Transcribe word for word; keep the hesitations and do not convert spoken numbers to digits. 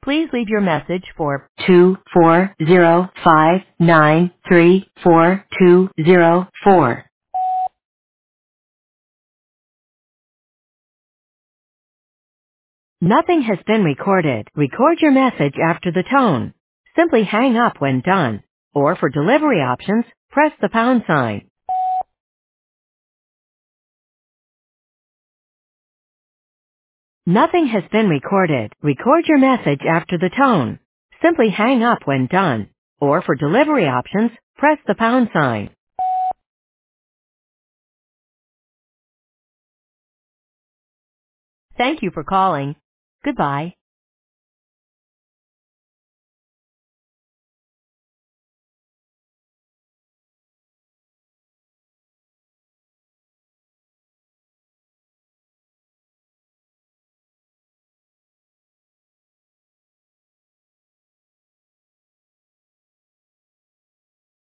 Please leave your message for two four zero five nine three four two zero four. Nothing has been recorded. Record your message after the tone. Simply hang up when done. Or for delivery options, press the pound sign. Nothing has been recorded. Record your message after the tone. Simply hang up when done. Or for delivery options, press the pound sign. Thank you for calling. Goodbye.